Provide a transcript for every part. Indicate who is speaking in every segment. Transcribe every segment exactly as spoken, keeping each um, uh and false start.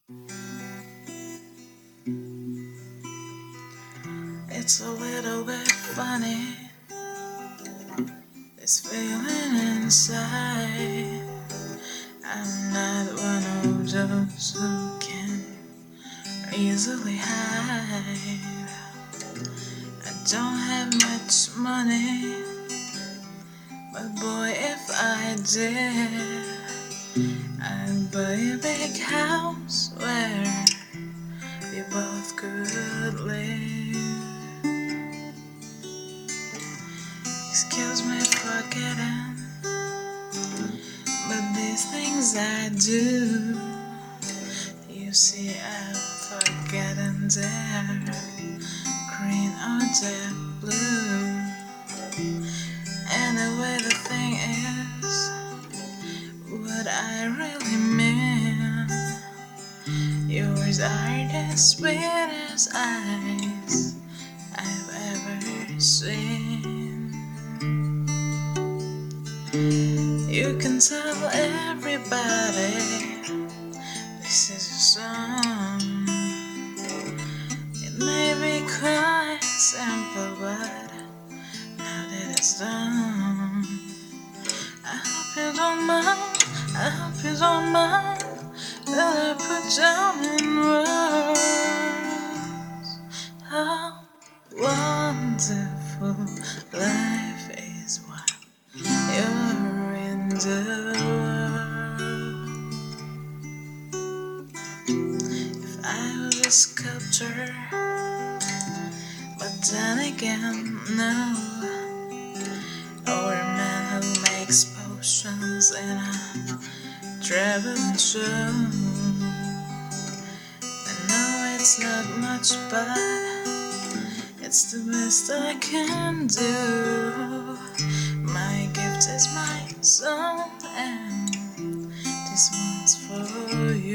Speaker 1: It's a little bit funny, this feeling inside. I'm not one of those who can easily hide. I don't have much money, but boy, if I did, I'd buy a big house where we both could live. Excuse me for getting, but these things I do, you see, I'm forgetting they're green or they're blue. Anyway, the thing is, what I really mean, yours are the sweetest eyes I've ever seen. You can tell everybody this is your song. It may be quite simple, but now that it's done, I hope you don't mind, I hope you don't mind that I put down in words how wonderful life is while you're in the world. If I was a sculptor, but then again, no, or a man who makes potions in a traveling show. I know it's not much, but it's the best I can do. My gift is my song, and this one's for you.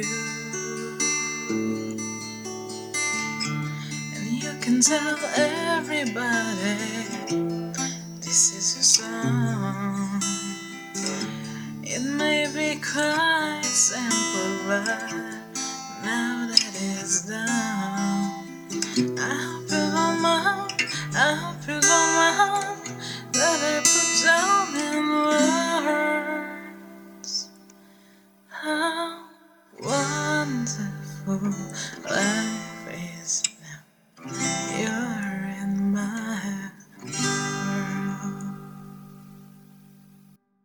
Speaker 1: And you can tell everybody this is your song. It may be quite simple, but now that it's done, I hope you don't mind, I hope you don't mind that I put